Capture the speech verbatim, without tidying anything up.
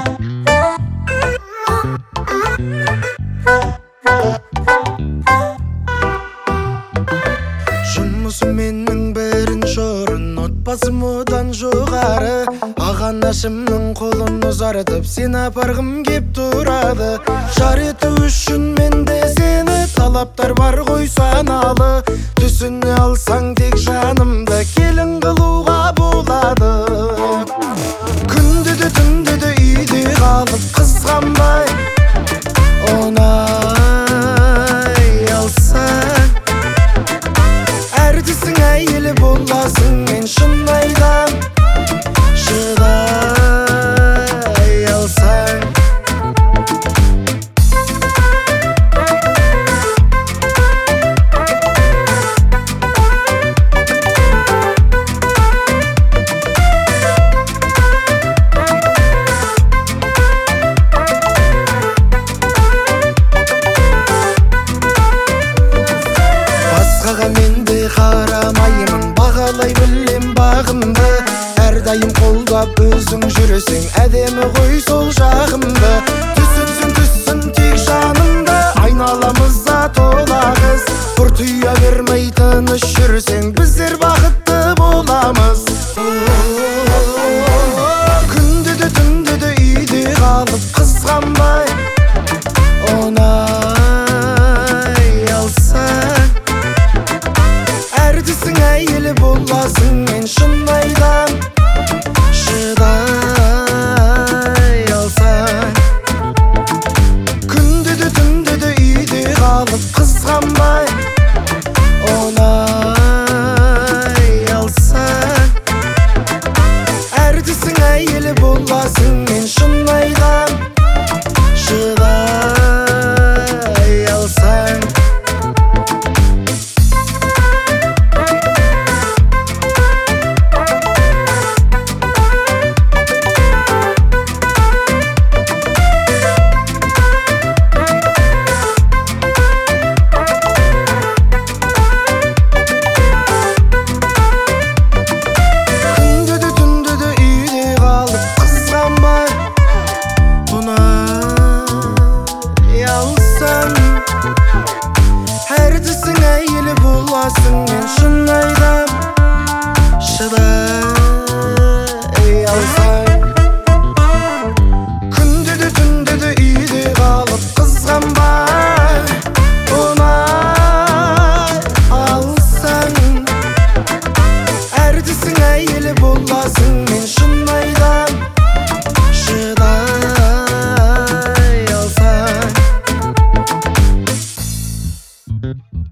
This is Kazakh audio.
Жұмысым менің бірінші орын, отбасым одан жоғары. Ағанашымның қолын ұзартып, сен апарғым кеп тұрады. Жар ету үшін менде сені талаптар бар ғой саналы. Түсіне алсаң тек жанымды келін қылуға болады. Күнді де түнді де үйде қалып қызғанбай оңай алсаң, әрдісің әйелі боласың мен шынайдан шыдай алсаң. Басқаға менде қарамаймын, бағалай білем бағымды. Әрдайым қолдап өзің жүресің, әдемі ғой сол жағымды. Түсінсін түссін тек жанымды, айналамызда тола қыз. Бұртия бермей тыныш жүрсең, біздер бақытты боламыз. Күнді де түнді де үйде қалып қызғанбай оңай алсаң, әрдісің әйелі боласың мен шынайдан шыдай алсаң. Күнді де түнді де үйде қалып қызғанбай оңай алсаң, әрдісің әйелі боласың мен шынайдан шыдай алсаң. Әрдісің әйелі боласың мен шынайдан шыдай алсаң. Күнді де түнді де үйде қалып қызғанбай оңай алсаң, әрдісің әйелі боласың мен шынайдан шыдай алсаң.